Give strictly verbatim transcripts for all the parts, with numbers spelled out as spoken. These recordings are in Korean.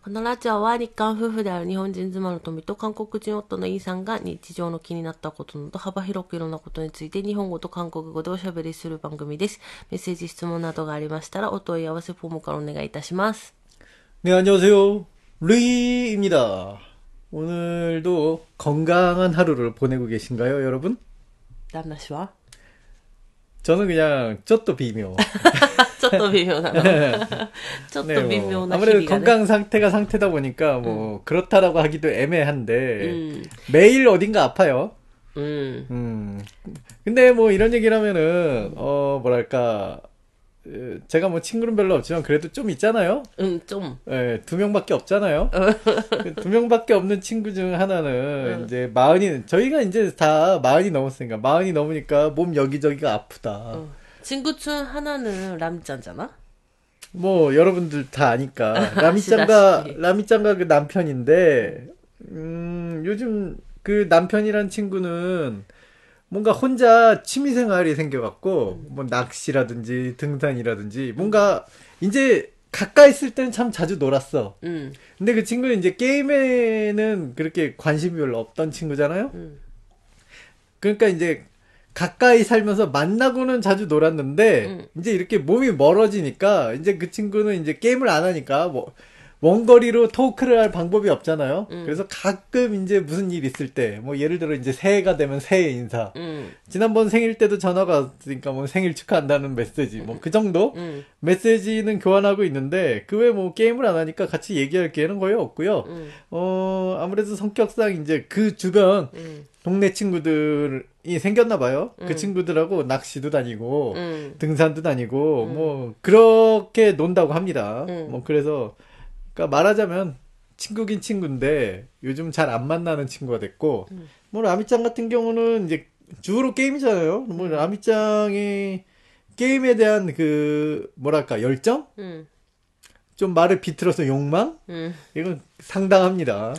このラジオは日韓夫婦である日本人妻の富と韓国人夫のイーさんが日常の気になったことなど幅広くいろんなことについて日本語と韓国語でおしゃべりする番組です。メッセージ質問などがありましたらお問い合わせフォームからお願いいたします。 네, 안녕하세요. 루이입니다. 오늘도 건강한 하루를 보내고 계신가요, 여러분? 旦那氏は 저는 그냥 쪼또 비묘. ちょっと微妙なの。ちょっと微妙な日々がね。 아무래도 건강 상태가 상태다 보니까 뭐 음. 그렇다라고 하기도 애매한데 음. 매일 어딘가 아파요. 음. 음. 근데 뭐 이런 얘기를 하면은 어 뭐랄까 제가 뭐 친구는 별로 없지만 그래도 좀 있잖아요. 응, 좀. 네, 두 명밖에 없잖아요. 두 명밖에 없는 친구 중 하나는 응. 이제 마흔이 저희가 이제 다 마흔이 넘었으니까 마흔이 넘으니까 몸 여기저기가 아프다. 응. 친구 중 하나는 라미짱잖아. 뭐 여러분들 다 아니까 라미짱과 라미짱과 그 남편인데 음, 요즘 그 남편이란 친구는 뭔가 혼자 취미생활이 생겨갖고, 뭐, 낚시라든지, 등산이라든지, 뭔가, 이제, 가까이 있을 때는 참 자주 놀았어. 음. 근데 그 친구는 이제 게임에는 그렇게 관심이 별로 없던 친구잖아요? 음. 그러니까 이제, 가까이 살면서 만나고는 자주 놀았는데, 음. 이제 이렇게 몸이 멀어지니까, 이제 그 친구는 이제 게임을 안 하니까, 뭐, 원거리로 토크를 할 방법이 없잖아요. 음. 그래서 가끔 이제 무슨 일 있을 때, 뭐 예를 들어 이제 새해가 되면 새해 인사. 음. 지난번 생일 때도 전화가 왔으니까 뭐 생일 축하한다는 메시지, 뭐 그 정도 음. 메시지는 교환하고 있는데 그 외에 뭐 게임을 안 하니까 같이 얘기할 기회는 거의 없고요. 음. 어 아무래도 성격상 이제 그 주변 음. 동네 친구들이 생겼나 봐요. 음. 그 친구들하고 낚시도 다니고 음. 등산도 다니고 음. 뭐 그렇게 논다고 합니다. 음. 뭐 그래서 그러니까 말하자면 친구긴 친구인데 요즘 잘 안 만나는 친구가 됐고 음. 뭐 라미짱 같은 경우는 이제 주로 게임이잖아요. 뭐 라미짱이 게임에 대한 그 뭐랄까 열정? 음. 좀 말을 비틀어서 욕망? 음. 이건 상당합니다.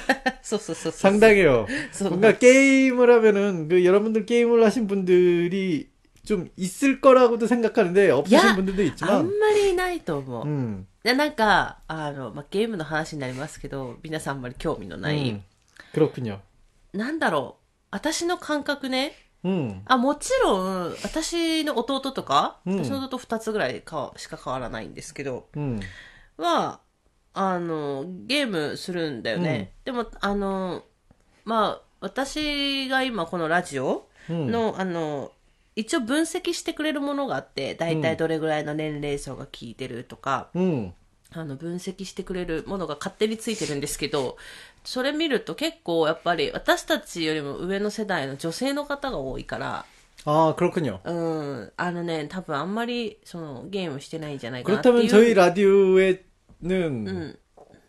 상당해요. 뭔가 게임을 하면은 그 여러분들 게임을 하신 분들이 좀 있을 거라고도 생각하는데 없으신 분들도 있지만 あんまりいないと思う。うん。で、なんか、あの、まあ、ゲームの話になりますけど、皆さんあんまり興味のない。うん。 그렇군요。 なんだろう。私の感覚ね。うん。あ、もちろん、私の弟とか、うん、私の弟二つぐらいかしか変わらないんですけど、うん。は、あの、ゲームするんだよね。うん、でも、あの、まあ、私が今このラジオの、うん、あの、一応分析してくれるものがあって、だいたいどれぐらいの年齢層が聞いてるとか、うん、あの分析してくれるものが勝手についてるんですけど、それ見ると結構やっぱり私たちよりも上の世代の女性の方が多いから、 ああ、그렇군요。 うん、あのね、多分あんまりそのゲームしてないんじゃないかなっていう。 그렇다면 저희 라디오에는 음.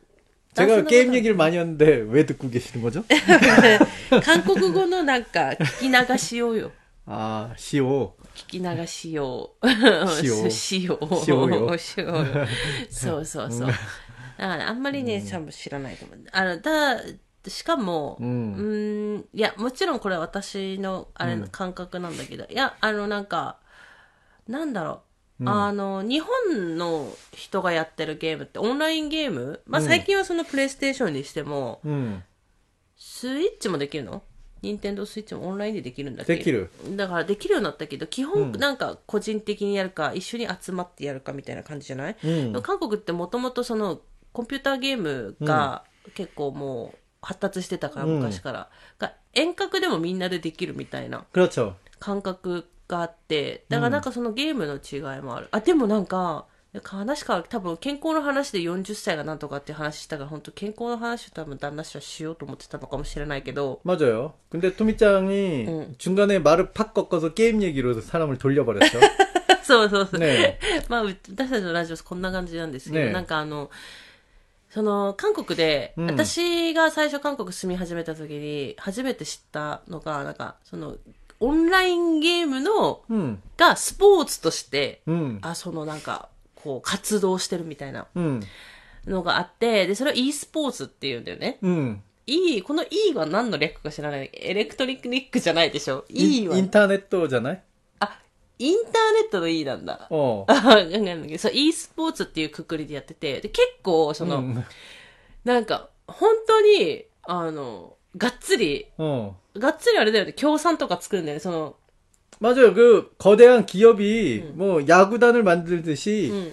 제가 게임 얘기를 많이 하는데 왜 듣고 계시는 거죠? 韓国語のなんか聞き流しようよ。 ああ、しよう。 聞き流しよう。 しよう。 しよう。 しようよ。 しようよ。そうそうそう。だからあんまりね、多分知らないと思う。あの、だ、しかも、うん、うん、いや、もちろんこれは私の、あれ、うん、感覚なんだけど、いや、あの、なんか、なんだろう。うん、あの、日本の人がやってるゲームってオンラインゲーム、まあ、最近はそのプレイステーションにしても、うん、スイッチもできるの？ニンテンドースイッチもオンラインでできるんだっけ？ できる。 だからできるようになったけど、基本なんか個人的にやるか、うん、一緒に集まってやるかみたいな感じじゃない？うん、韓国ってもともとそのコンピューターゲームが結構もう発達してたから、うん、昔から。が遠隔でもみんなでできるみたいな感覚があって、だからなんかそのゲームの違いもある。あ、でもなんか、話から多分健康の話でよんじゅっさいがなんとかって話したから本当健康の話を多分旦那氏はしようと思ってたのかもしれないけど 맞아요。근데 토미짱이 응. 중간에 말을 팍 꺾어서 게임 얘기로 사람을 돌려버렸죠。 そうそうそう。ね、まあ私たちのラジオこんな感じなんですけど、ね、なんかあのその韓国で、うん、私が最初韓国住み始めた時に初めて知ったのがなんかそのオンラインゲームの、うん、がスポーツとして、うん、あそのなんかこう活動してるみたいなのがあって、で、それを e スポーツって言うんだよね。うん。E、この E は何の略か知らない。エレクトリックニックじゃないでしょ。E は。 インターネットじゃない？ あ、インターネットの E なんだ。おそう、e スポーツっていうくくりでやってて、で、結構、その、うん、 なんか、本当に、あの、がっつり、어がっつりあれだよね、協賛とか作るんだよね、その。 맞아요. 그 거대한 기업이 음. 뭐 야구단을 만들듯이 음.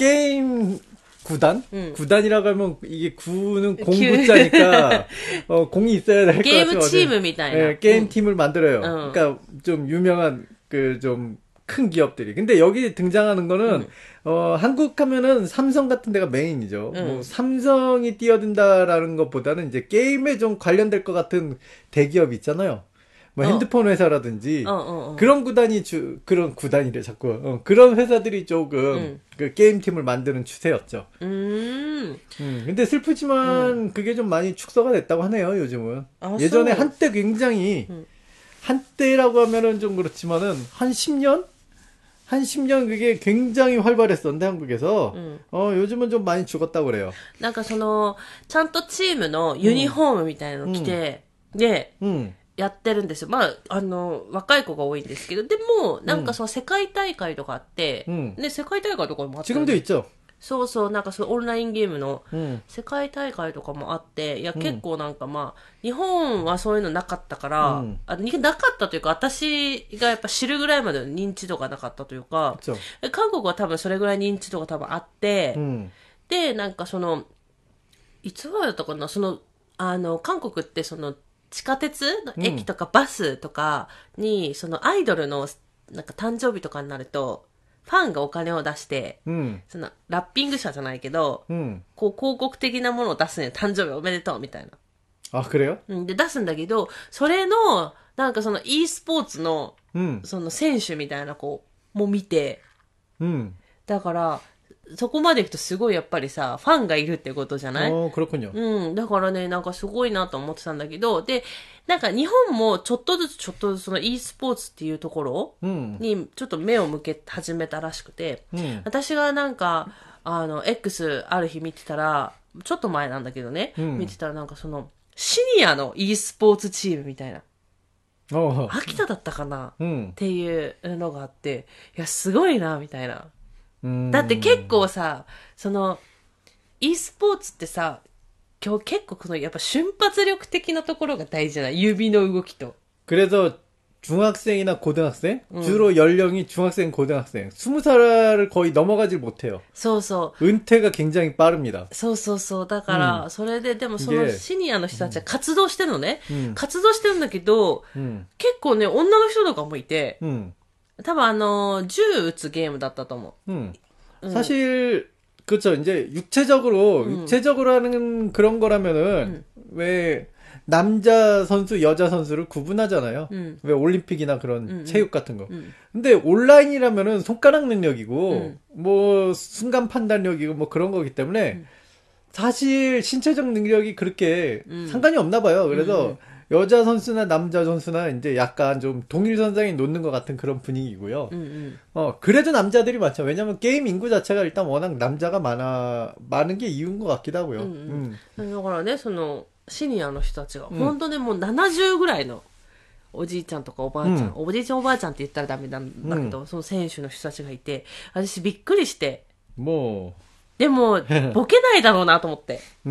게임 구단? 음. 구단이라고 하면 이게 구는 공구자니까 어, 공이 있어야 될 것 같아요. 게임 팀みたいな. 네, 게임 음. 팀을 만들어요. 어. 그러니까 좀 유명한 그 좀 큰 기업들이. 근데 여기 등장하는 거는 음. 어, 한국 하면은 삼성 같은 데가 메인이죠. 음. 뭐 삼성이 뛰어든다라는 것보다는 이제 게임에 좀 관련될 것 같은 대기업 있잖아요. 뭐 어. 핸드폰 회사라든지 어, 어, 어. 그런 구단이 주 그런 구단이래 자꾸 어, 그런 회사들이 조금 음. 그 게임 팀을 만드는 추세였죠. 음. 음. 근데 슬프지만 음. 그게 좀 많이 축소가 됐다고 하네요 요즘은. 아, 예전에 so. 한때 굉장히 음. 한때라고 하면은 좀 그렇지만은 한 십 년 한 십 년 그게 굉장히 활발했었는데 한국에서 음. 어 요즘은 좀 많이 죽었다고 그래요. なんかそのちゃんとチームのユニフォームみたいなの着て、で、やってるんですよ。まあ、あの、若い子が多いんですけど、でも、なんかその世界大会とかあって、うん、ね、世界大会とかもあって、ね。 지금도 있죠。 そうそう、なんかそのオンラインゲームの世界大会とかもあって、うん、いや、結構なんかまあ、日本はそういうのなかったから、うん、あなかったというか、私がやっぱ知るぐらいまでの認知度がなかったというか、韓国は多分それぐらい認知度が多分あって、うん、で、なんかその、いつぐらいだったかな、その、あの、韓国ってその、地下鉄の駅とかバスとかに、うん、そのアイドルのなんか誕生日とかになると、ファンがお金を出して、うん、そのラッピング社じゃないけど、うん、こう広告的なものを出すね、誕生日おめでとうみたいな。 あ、그래요？ で、出すんだけど、それの、なんかその e スポーツの、うん、その選手みたいな子も見て、うん、だから、そこまで行くとすごいやっぱりさ、ファンがいるってことじゃない？ ああ、그렇군요。 うん。だからね、なんかすごいなと思ってたんだけど、で、なんか日本もちょっとずつちょっとずつその e スポーツっていうところにちょっと目を向け始めたらしくて、うん、私がなんか、あの、X ある日見てたら、ちょっと前なんだけどね、うん、見てたらなんかその、シニアの e スポーツチームみたいな。秋田だったかな、うん、っていうのがあって、いや、すごいな、みたいな。だって結構さ、その、e スポーツってさ、今日結構このやっぱ瞬発力的なところが大事じゃない？指の動きと。 그래서 중학생이나 고등학생? 음. 주로 연령이 중학생, 고등학생. 스무 살을 거의 넘어가질 못해요. そうそう。 은퇴가 굉장히 빠릅니다. そうそうそう。だから、それででもそのシニアの人たちは活動してるのね。活動してるんだけど、結構ね、女の人とかもいて、多分あの、銃撃つゲームだったと思う。 음. 음. 사실, 그쵸. 이제 육체적으로, 음. 육체적으로 하는 그런 거라면은, 음. 왜, 남자 선수, 여자 선수를 구분하잖아요. 음. 왜 올림픽이나 그런 음. 체육 같은 거. 음. 근데 온라인이라면은 손가락 능력이고, 음. 뭐, 순간 판단력이고, 뭐 그런 거기 때문에, 음. 사실 신체적 능력이 그렇게 음. 상관이 없나 봐요. 그래서, 음. 여자 선수나 남자 선수나 이제 약간 좀 동일선상에 놓는 것 같은 그런 분위기고요. 음, 음. 어, 그래도 남자들이 많죠. 왜냐면 게임 인구 자체가 일단 워낙 남자가 많아, 많은 게 이유인 것 같기도 하고요. 음, 음. だからね、その、シニアの人たちが、本当にもうななじゅうぐらいのおじいちゃんとかおばあちゃん、うん、おじいちゃんおばあちゃんって言ったらダメなんだけど、うん、その選手の人たちがいて、私びっくりして。 もう、 でも、ボケないだろうなと思って。うん、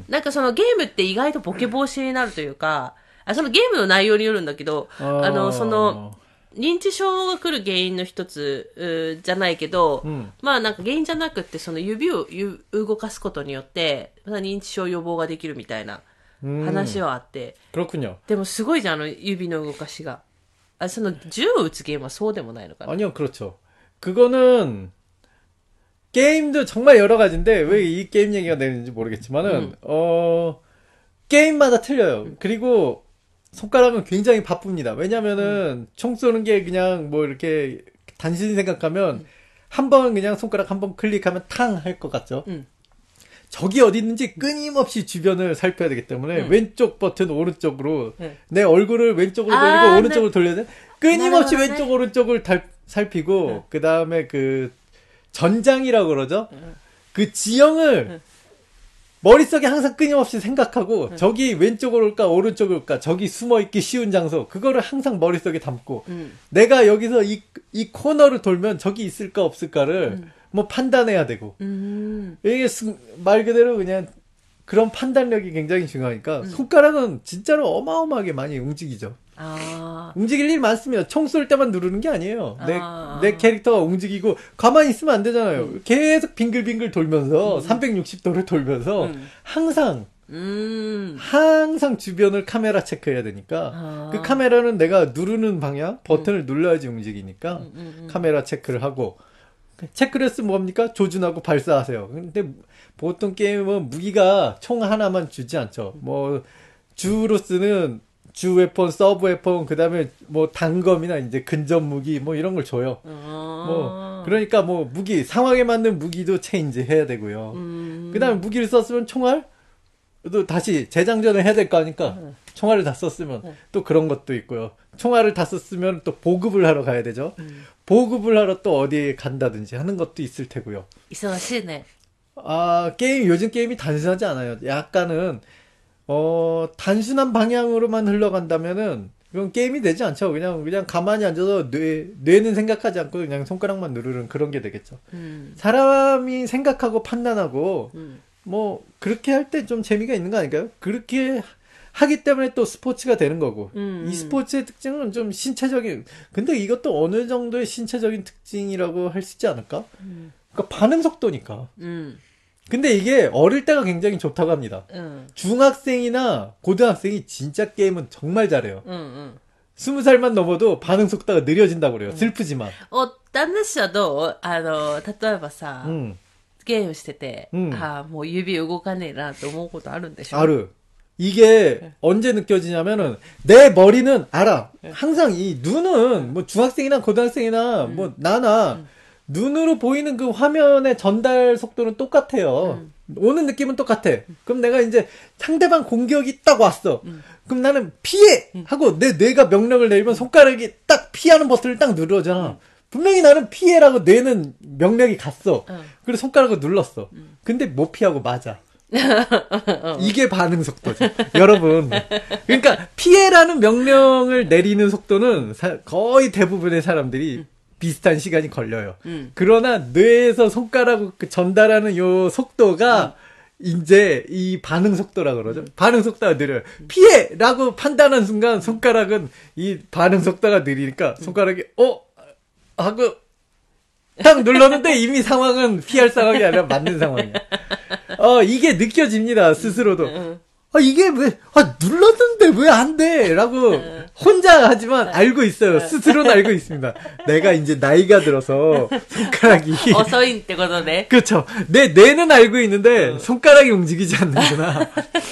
なんかそのゲームって意外とボケ防止になるというか、あそのゲームの内容によるんだけど、あ, あの、その、認知症が来る原因の一つ、じゃないけど、うん、まあなんか原因じゃなくって、その指を動かすことによって、認知症予防ができるみたいな話はあって。 그렇군요。 でもすごいじゃん、あの指の動かしが。あ、その銃を撃つゲームはそうでもないのかな？ 아니요, 그렇죠. 그거는, 게임도 정말 여러 가지인데, 왜 이 게임 얘기가 되는지 모르겠지만은, 음. 어, 게임마다 틀려요. 음. 그리고, 손가락은 굉장히 바쁩니다. 왜냐면은, 음. 총 쏘는 게 그냥 뭐 이렇게 단순히 생각하면, 음. 한 번 그냥 손가락 한 번 클릭하면 탕 할 것 같죠? 음. 적이 어디 있는지 끊임없이 주변을 살펴야 되기 때문에, 음. 왼쪽 버튼 오른쪽으로, 음. 내 얼굴을 왼쪽으로 돌리고 아, 오른쪽으로 네. 돌려야 돼. 끊임없이 나라라네. 왼쪽 오른쪽을 달, 살피고, 음. 그 다음에 그, 전장이라고 그러죠? 음. 그 지형을, 음. 머릿속에 항상 끊임없이 생각하고 응. 저기 왼쪽으로 올까 오른쪽으로 올까 저기 숨어있기 쉬운 장소 그거를 항상 머릿속에 담고 응. 내가 여기서 이, 이 코너를 돌면 저기 있을까 없을까를 응. 뭐 판단해야 되고 음. 이게 말 그대로 그냥 그런 판단력이 굉장히 중요하니까 음. 손가락은 진짜로 어마어마하게 많이 움직이죠. 아. 움직일 일 많습니다. 총 쏠 때만 누르는 게 아니에요. 내, 아. 내 캐릭터가 움직이고 가만히 있으면 안 되잖아요. 음. 계속 빙글빙글 돌면서 음. 삼백육십 도를 돌면서 음. 항상 음. 항상 주변을 카메라 체크해야 되니까 아. 그 카메라는 내가 누르는 방향 버튼을 음. 눌러야지 움직이니까 음, 음, 음. 카메라 체크를 하고 체크를 했으면 뭡니까? 조준하고 발사하세요. 근데 보통 게임은 무기가 총 하나만 주지 않죠. 뭐 주로 쓰는 주 웨폰, 서브 웨폰, 그 다음에 뭐 단검이나 이제 근접 무기 뭐 이런 걸 줘요. 아. 뭐 그러니까 뭐 무기 상황에 맞는 무기도 체인지 해야 되고요. 음. 그 다음에 무기를 썼으면 총알 또 다시 재장전을 해야 될 거 아니까 음. 총알을 다 썼으면 음. 또 그런 것도 있고요. 총알을 다 썼으면 또 보급을 하러 가야 되죠. 음. 보급을 하러 또 어디에 간다든지 하는 것도 있을 테고요. 있어시네. 아 게임 요즘 게임이 단순하지 않아요. 약간은 어 단순한 방향으로만 흘러간다면은 그건 게임이 되지 않죠. 그냥 그냥 가만히 앉아서 뇌 뇌는 생각하지 않고 그냥 손가락만 누르는 그런 게 되겠죠. 음. 사람이 생각하고 판단하고 음. 뭐 그렇게 할 때 좀 재미가 있는 거 아닐까요? 그렇게 하기 때문에 또 스포츠가 되는 거고 음. 이 스포츠의 특징은 좀 신체적인 근데 이것도 어느 정도의 신체적인 특징이라고 할 수 있지 않을까? 음. 그러니까 반응 속도니까. 음. 근데 이게 어릴 때가 굉장히 좋다고 합니다. 음. 중학생이나 고등학생이 진짜 게임은 정말 잘해요. 음, 음. 스무 살만 넘어도 반응 속도가 느려진다고 그래요. 슬프지만. 어, 딴 데 씨はどう? あの、例えばさ、ゲームしてて、あ、もう指動かねえなって思うことあるんでしょ? 알아. 이게 네. 언제 느껴지냐면은 내 머리는 알아. 네. 항상 이 눈은 뭐 중학생이나 고등학생이나 음. 뭐 나나 음. 눈으로 보이는 그 화면의 전달 속도는 똑같아요. 음. 오는 느낌은 똑같아. 그럼 내가 이제 상대방 공격이 딱 왔어. 음. 그럼 나는 피해! 하고 내 뇌가 명령을 내리면 손가락이 딱 피하는 버튼을 딱 누르잖아. 음. 분명히 나는 피해라고 뇌는 명령이 갔어. 음. 그래서 손가락을 눌렀어. 음. 근데 못 피하고 맞아. 이게 반응 속도죠. 여러분. 그러니까 피해라는 명령을 내리는 속도는 사, 거의 대부분의 사람들이 음. 비슷한 시간이 걸려요. 음. 그러나 뇌에서 손가락을 전달하는 요 속도가 음. 이제 이 반응 속도라 그러죠. 음. 반응 속도가 느려요. 음. 피해라고 판단한 순간 손가락은 이 반응 속도가 느리니까 손가락이 어 하고 딱 눌렀는데 이미 상황은 피할 상황이 아니라 맞는 상황이야. 어 이게 느껴집니다. 스스로도. 아 이게 왜 아 눌렀는데 왜 안 돼? 라고 혼자 하지만 알고 있어요. 스스로는 알고 있습니다. 내가 이제 나이가 들어서 손가락이 어서인 때거든요. 그렇죠. 내 뇌는 알고 있는데 손가락이 움직이지 않는구나.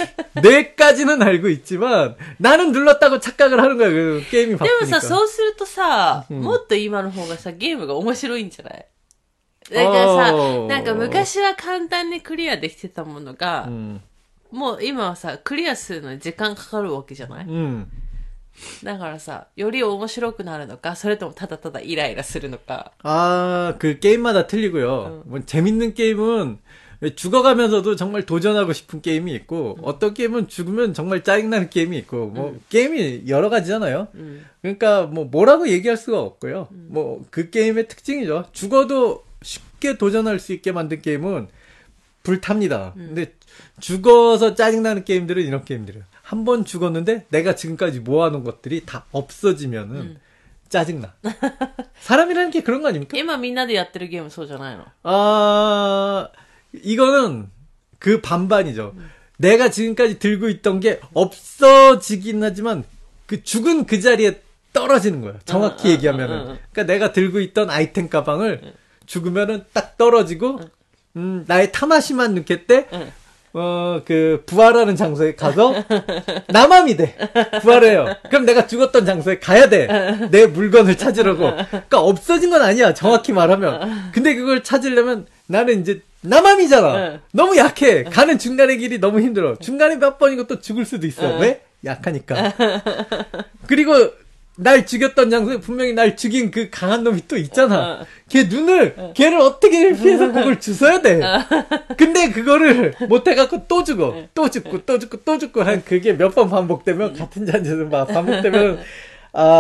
뇌까지는 알고 있지만 나는 눌렀다고 착각을 하는 거야. 그 게임이 바쁘니까. でもさ、そうするとさ、もっと今の方がさ、ゲームが面白いんじゃない？だからさ、なんか昔は簡単にクリアできてたものが、もう今はさ、クリアするのに時間かかるわけじゃない？うん。だからさ、より面白くなるのか、それともただただイライラするのか。 아, 그 게임마다 틀리고요. 응. 뭐 재밌는 게임은 죽어가면서도 정말 도전하고 싶은 게임이 있고, 응. 어떤 게임은 죽으면 정말 짜증나는 게임이 있고, 뭐 응. 게임이 여러 가지잖아요. 응. 그러니까 뭐 뭐라고 얘기할 수가 없고요. 응. 뭐 그 게임의 특징이죠. 죽어도 쉽게 도전할 수 있게 만든 게임은 불탑니다. 응. 근데 죽어서 짜증나는 게임들은 이런 게임들이에요. 한 번 죽었는데 내가 지금까지 모아놓은 것들이 다 없어지면은 음. 짜증나. 사람이라는 게 그런 거 아닙니까? 今みんなでやってるゲームそうじゃないの? 아, 이거는 그 반반이죠. 음. 내가 지금까지 들고 있던 게 없어지긴 하지만 그 죽은 그 자리에 떨어지는 거예요. 정확히 어, 얘기하면은. 어, 어, 어. 그러니까 내가 들고 있던 아이템 가방을 응. 죽으면은 딱 떨어지고 응. 음, 나의 타마시만 느낄 때 응. 어, 그, 부활하는 장소에 가서, 남함이 돼. 부활해요. 그럼 내가 죽었던 장소에 가야 돼. 내 물건을 찾으려고. 그러니까 없어진 건 아니야. 정확히 말하면. 근데 그걸 찾으려면 나는 이제 남함이잖아. 너무 약해. 가는 중간의 길이 너무 힘들어. 중간에 몇 번이고 또 죽을 수도 있어. 왜? 약하니까. 그리고, 날 죽였던 장소에 분명히 날 죽인 그 강한 놈이 또 있잖아. 걔 눈을, 걔를 어떻게 피해서 그걸 주워야 돼. 근데 그거를 못해갖고 또 죽어. 또 죽고, 또 죽고, 또 죽고 한 그게 몇 번 반복되면, 같은 잔에서 막 반복되면,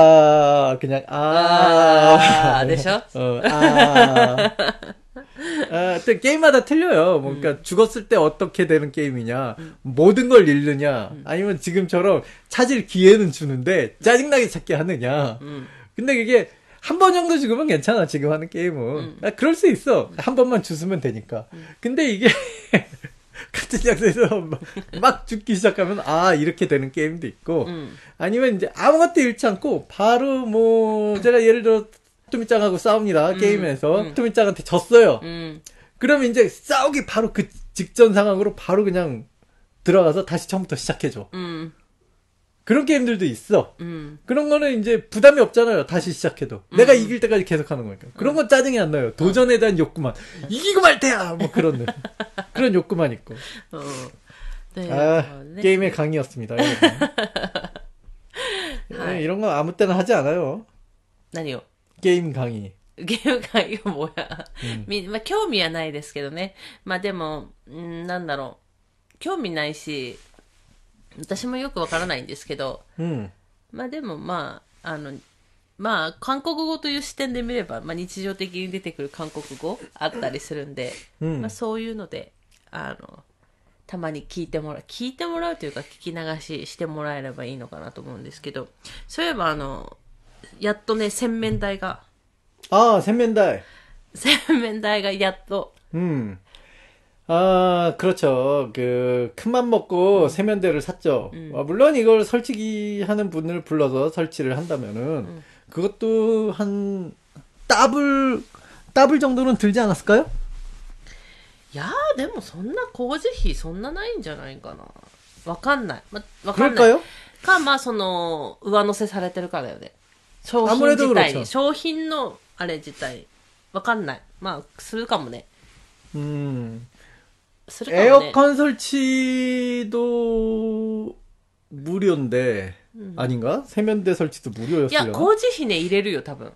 아, 그냥, 아. 아, 되셔? 어, 아. 아, 또 게임마다 틀려요. 뭔가 음. 죽었을 때 어떻게 되는 게임이냐, 음. 모든 걸 잃느냐, 음. 아니면 지금처럼 찾을 기회는 주는데 짜증나게 찾게 하느냐. 음. 근데 그게 한 번 정도 죽으면 괜찮아, 지금 하는 게임은. 음. 아, 그럴 수 있어. 음. 한 번만 주스면 되니까. 음. 근데 이게 같은 장소에서 막, 막 죽기 시작하면 아, 이렇게 되는 게임도 있고, 음. 아니면 이제 아무것도 잃지 않고 바로 뭐 제가 예를 들어 토미짱하고 싸웁니다. 음. 게임에서 음. 토미짱한테 졌어요. 음. 그러면 이제 싸우기 바로 그 직전 상황으로 바로 그냥 들어가서 다시 처음부터 시작해줘. 음. 그런 게임들도 있어. 음. 그런 거는 이제 부담이 없잖아요. 다시 시작해도. 음. 내가 이길 때까지 계속 하는 거니까. 그런 건 짜증이 안 나요. 도전에 대한 욕구만. 음. 이기고 말 테야! 뭐 그런, 그런 욕구만 있고. 어. 네, 아, 어, 네. 게임의 강의였습니다. 네, 이런 거 아무 때나 하지 않아요. 아니요. 게임 강의. ゲーム会がもや、うん、まあ興味はないですけどね。まあでも、んなんだろう。興味ないし、私もよくわからないんですけど、うん、まあでもまあ、あの、まあ韓国語という視点で見れば、まあ日常的に出てくる韓国語あったりするんで、うん、まあそういうので、あの、たまに聞いてもらう、聞いてもらうというか聞き流ししてもらえればいいのかなと思うんですけど、そういえばあの、やっとね、洗面台が、 아,洗面台. 洗面台가 야또. 음. 아, 그렇죠. 그, 큰맘 먹고 세면대를 샀죠. 음. 아, 물론 이걸 설치기 하는 분을 불러서 설치를 한다면은, 음. 그것도 한, 더블, 더블 정도는 들지 않았을까요? いやーでもそんな工事費そんなないんじゃないかな。わかんない。ま、わかんない。 그럴까요? か、まあその、上乗せされてるからだよね。商品自体に。商品の、あれ自体。わかんない。まあ、するかもね。 음. するかもね。 에어컨 설치도 무료인데, 음. 아닌가? 세면대 설치도 무료였어요. 야, 고지費네 入れるよ, 多分.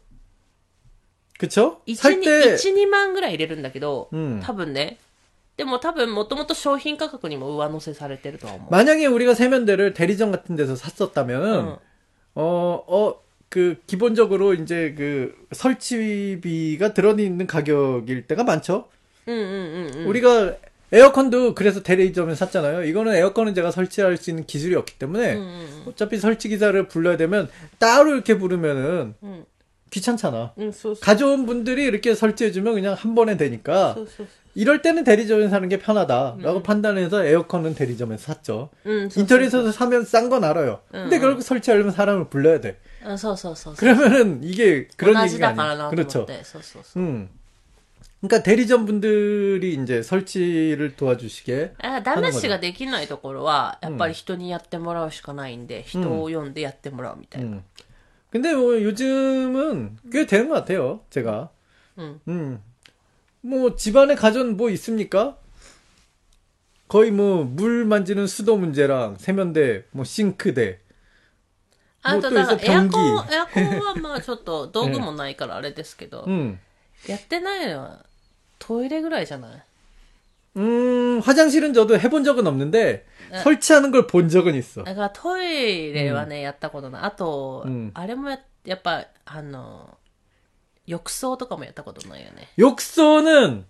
그쵸? 살 때 일, 이 만ぐらい入れるんだけど, 음. 多分ね. でも多分もともと商品価格にも上乗せされてると思う. 만약에 우리가 세면대를 대리점 같은 데서 샀었다면은, 음. 어, 어, 그, 기본적으로 이제 그, 설치비가 들어있는 가격일 때가 많죠? 응, 응, 응, 응. 우리가 에어컨도 그래서 대리점에 샀잖아요. 이거는 에어컨은 제가 설치할 수 있는 기술이 없기 때문에, 응, 응. 어차피 설치기사를 불러야 되면, 따로 이렇게 부르면은, 응. 귀찮잖아. 응, 소소. 가져온 분들이 이렇게 설치해주면 그냥 한 번에 되니까, 소소. 이럴 때는 대리점에 사는 게 편하다라고 응. 판단해서 에어컨은 대리점에서 샀죠. 응, 인터넷에서 사면 싼 건 알아요. 응, 근데 그걸 설치하려면 사람을 불러야 돼. 응, 소소소. 그러면은 이게 그런 얘기가 아니에요. 그렇죠. 음. 그러니까 대리점 분들이 이제 설치를 도와주시게. 아,旦那氏ができないところはやっぱり人にやってもらうしかないんで、人を呼んでやってもらうみたいな. 근데 뭐 요즘은 꽤 되는 것 같아요. 제가. 음. 음. 뭐 집안에 가전 뭐 있습니까? 거의 뭐 물 만지는 수도 문제랑 세면대, 뭐 싱크대. あとだからエアコン、エアコンはまあちょっと道具もないからあれですけど、음. やってないのはトイレぐらいじゃない? 음, 화장실은 저도 해본 적은 없는데 설치하는 걸 본 적은 있어. 그러니까トイレはね、やったことない。あと、あれもや、やっぱあの浴槽とかもやったことないよね. 욕소는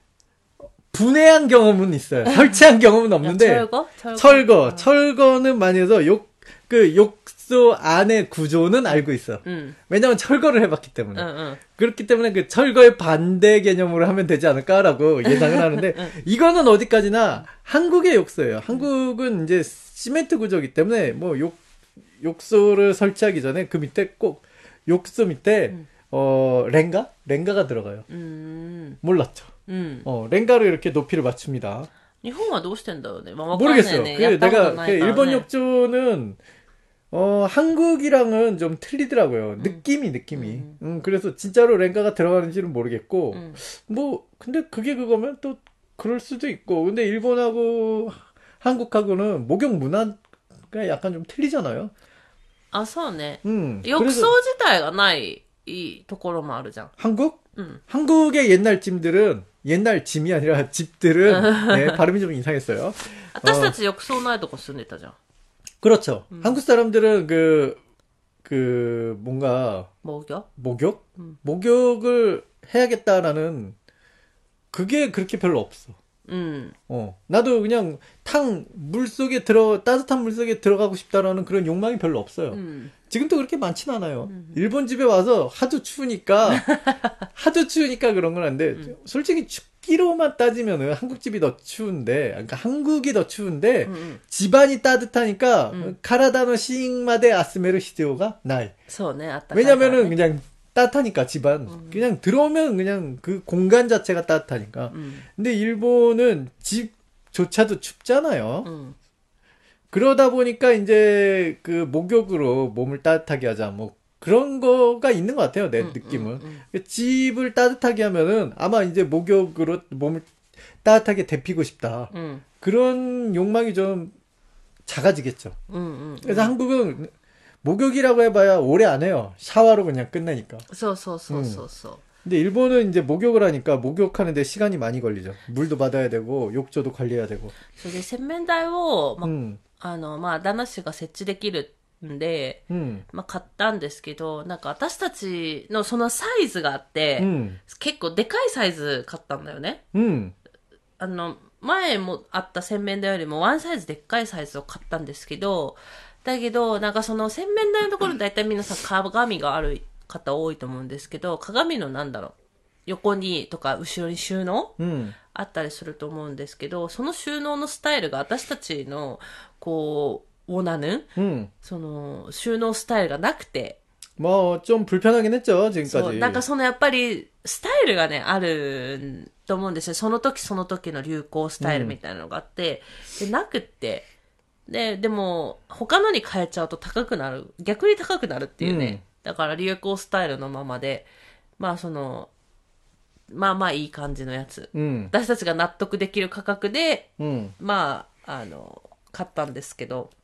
분해한 경험은 있어요. 설치한 경험은 없는데. 철거? 철거. 철거. 어. 철거는 많이 해서 욕, 그 욕소 안의 구조는 알고 있어. 음. 왜냐면 철거를 해봤기 때문에. 응, 응. 그렇기 때문에 그 철거의 반대 개념으로 하면 되지 않을까라고 예상을 하는데, 응. 이거는 어디까지나 한국의 욕소예요. 한국은 이제 시멘트 구조이기 때문에 뭐 욕, 욕소를 설치하기 전에 그 밑에 꼭 욕소 밑에 응. 어, 렌가? 렌가가 들어가요. 음. 몰랐죠. 음. 어, 렌가로 이렇게 높이를 맞춥니다. 일본은 어떻게 된다네. 모르겠어요. 그 내가 그 일본 욕조는 어, 한국이랑은 좀 틀리더라고요. 음. 느낌이 느낌이. 음. 음, 그래서 진짜로 렌가가 들어가는지는 모르겠고 음. 뭐 근데 그게 그거면 또 그럴 수도 있고. 근데 일본하고 한국하고는 목욕 문화가 약간 좀 틀리잖아요. 아, そうね. 음. 욕소自体がない이 도코로만 아르장. 한국? 응. 한국의 옛날 짐들은 옛날 짐이 아니라 집들은 네, 발음이 좀 이상했어요. 私たち 욕소ないとこ住んでたじゃん. 그렇죠. 음. 한국 사람들은 그, 그, 뭔가. 목욕? 목욕? 음. 목욕을 해야겠다라는 그게 그렇게 별로 없어. 음. 어. 나도 그냥 탕, 물 속에 들어, 따뜻한 물 속에 들어가고 싶다라는 그런 욕망이 별로 없어요. 음. 지금도 그렇게 많진 않아요. 음. 일본 집에 와서 하도 추우니까, 하도 추우니까 그런 건 한데, 음. 솔직히 춥기로만 따지면은 한국 집이 더 추운데, 그러니까 한국이 더 추운데, 음. 집안이 따뜻하니까, 음. 카라다노 시잉마데 아스메르 히데오가 나이. 왜냐면은 그냥, 따뜻하니까 집안 음. 그냥 들어오면 그냥 그 공간 자체가 따뜻하니까. 음. 근데 일본은 집조차도 춥잖아요. 음. 그러다 보니까 이제 그 목욕으로 몸을 따뜻하게 하자 뭐 그런 거가 있는 것 같아요. 내 음, 느낌은. 음, 음. 집을 따뜻하게 하면은 아마 이제 목욕으로 몸을 따뜻하게 데피고 싶다. 음. 그런 욕망이 좀 작아지겠죠. 음, 음, 그래서 음. 한국은 목욕이라고 해봐야 오래 안 해요. 샤워로 그냥 끝내니까. そうそうそうそうそう。 음. 근데 일본은 이제 목욕을 하니까 목욕하는데 시간이 많이 걸리죠. 물도 받아야 되고 욕조도 관리해야 되고. それで洗面台を、ま、うん、あの、まあ、旦那氏が設置できるんで、うん、まあ、買ったんですけど、なんか私たちのそのサイズがあって、うん、結構でかいサイズ買ったんだよね。うん、あの、前もあった洗面台よりもワンサイズでっかいサイズを買ったんですけど、だけど、なんかその洗面台のところだいたい皆さん鏡がある方多いと思うんですけど、鏡のなんだろう、横にとか後ろに収納、うん、あったりすると思うんですけど、その収納のスタイルが私たちの、こう、オーナヌ、うん、その収納スタイルがなくて。 もう、좀 불편하긴 했죠、지금까지。 そう、なんかそのやっぱり、スタイルがね、あると思うんですよ。その時その時の流行スタイルみたいなのがあって、うん、で、なくって、で、でも、他のに変えちゃうと高くなる。逆に高くなるっていうね。うん、だから流行スタイルのままで、まあその、まあまあいい感じのやつ。うん、私たちが納得できる価格で、うん、まあ、あの、買ったんですけど。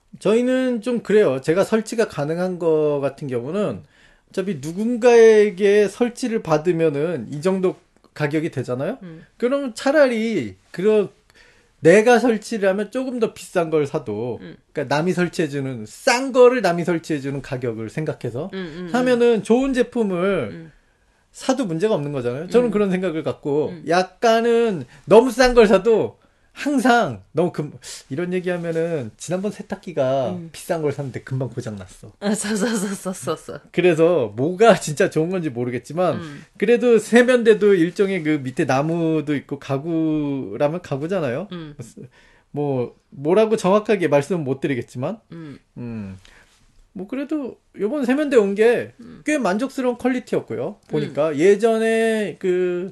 저희는 좀 그래요. 제가 설치가 가능한 거 같은 경우는 어차피 누군가에게 설치를 받으면은 이 정도 가격이 되잖아요. 음. 그러면 차라리 그런 내가 설치를 하면 조금 더 비싼 걸 사도, 음. 그러니까 남이 설치해주는, 싼 거를 남이 설치해주는 가격을 생각해서 음, 음, 사면은 좋은 제품을 음. 사도 문제가 없는 거잖아요. 저는 음. 그런 생각을 갖고, 음. 약간은 너무 싼 걸 사도 항상 너무 금, 이런 얘기하면은 지난번 세탁기가 음. 비싼 걸 샀는데 금방 고장났어. 아, 써써써써써. 그래서 뭐가 진짜 좋은 건지 모르겠지만 음. 그래도 세면대도 일종의 그 밑에 나무도 있고 가구라면 가구잖아요. 음. 뭐 뭐라고 정확하게 말씀은 못 드리겠지만 음. 음. 뭐 그래도 이번 세면대 온 게 꽤 음. 만족스러운 퀄리티였고요. 보니까 음. 예전에 그